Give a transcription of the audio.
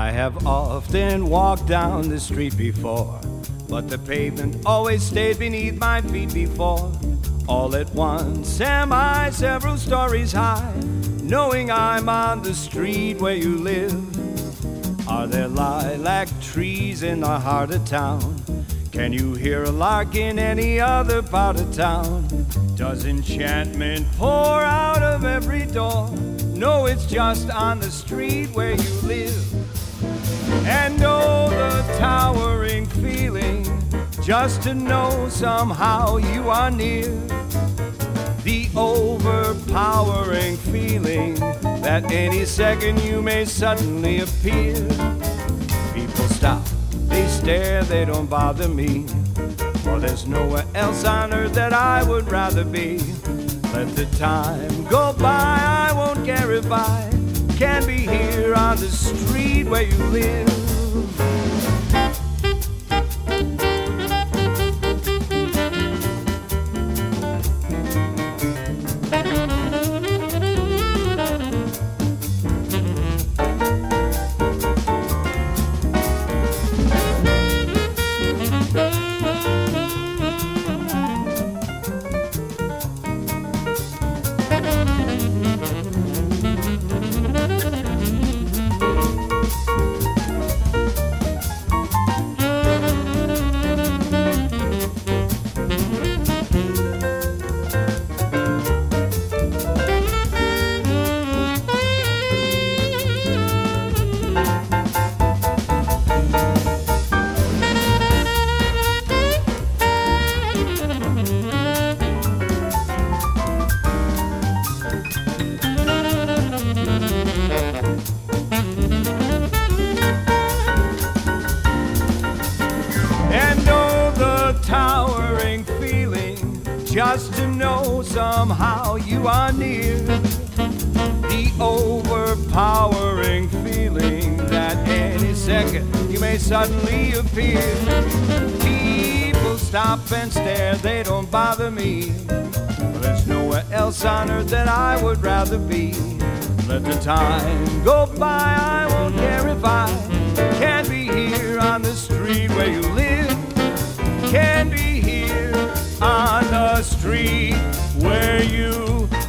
I have often walked down the street before, but the pavement always stayed beneath my feet before. All at once am I several stories high, knowing I'm on the street where you live. Are there lilac trees in the heart of town? Can you hear a lark in any other part of town? Does enchantment pour out of every door? No, it's just on the street where you live. And oh, the towering feeling, just to know somehow you are near. The overpowering feeling that any second you may suddenly appear. People stop, they stare, they don't bother me, for there's nowhere else on earth that I would rather be. Let the time go by, I won't care if I can't be here on the street where you live. Just to know somehow you are near. The overpowering feeling that any second you may suddenly appear. People stop and stare, they don't bother me, but there's nowhere else on earth that I would rather be. Let the time go by, I won't care if I can't be here on the street where you live. Can't be here on the street where you